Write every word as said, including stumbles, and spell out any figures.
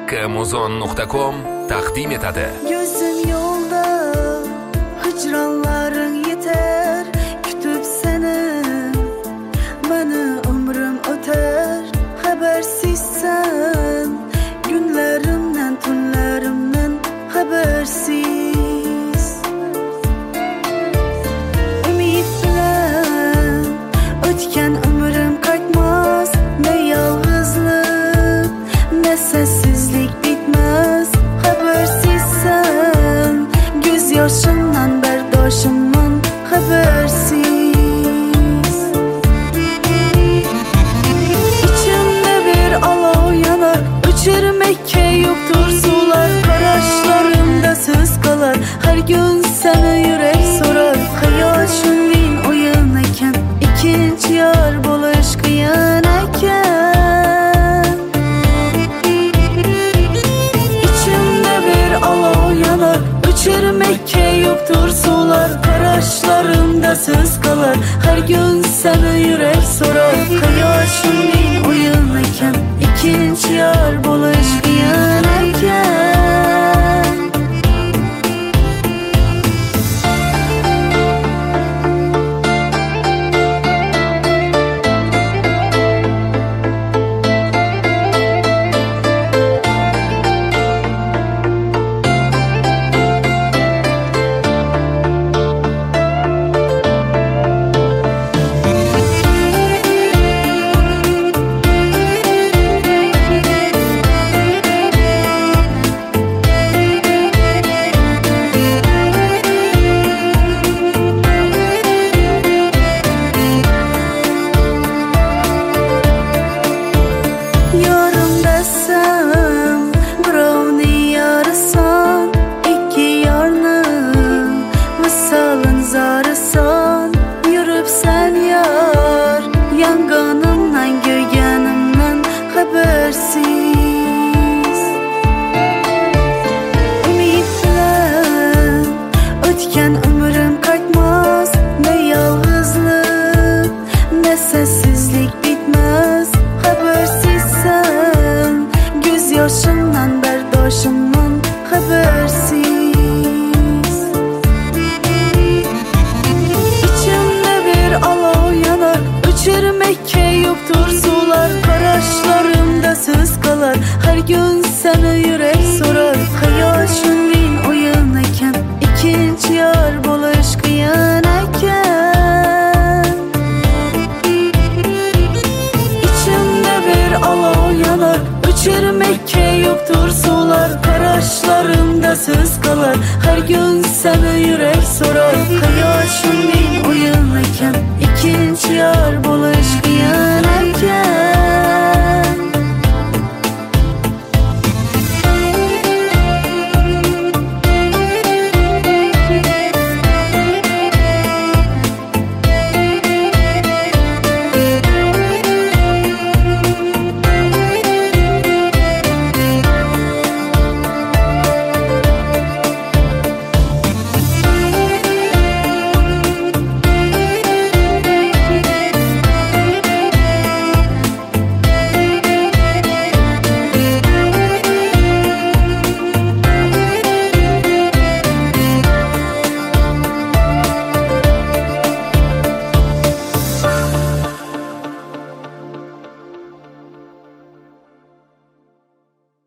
Kamuzon nuqta com taqdim etadi. Gözüm yolda, hicranların yeter, kütüp seni, bana ömrüm öter, habersizsen, günlerimden, tunlerimden habersiz. Ümitlen, ötken ömrüm kaçmaz, ne yalnızlık, ne sessizlik bitmez, habersizsen, göz yaşımdan, berdaşımdan habersiz. İçimde bir alav yanar, uçurmekte yoktur sular, karışlarımda söz kalar, her gün seni yürek sorar, hayal şunlin oyun eken, ikinci yar buluş kıyan eken. İçimde bir alav yanar, uçurmekte yoktur sular, karışlarımda söz kalar, her gün seni yürek sorar, hayal şunlin oyun eken, ikinci yar buluş kıyan eken. Yaşımdan, berdaşımdan habersiz. İçimde bir alav yanar, uçurmekte yoktur sular, karışlarımda söz kalar, her gün seni yürek sorar, hayal şunlin oyun eken, ikinci yar buluş kıyan eken. İçimde bir alav yanar, uçurmekte yoktur sular, karışlarımda söz kalar, her gün seni yürek sorar, hayal şunlin oyun eken, ikinci yar buluş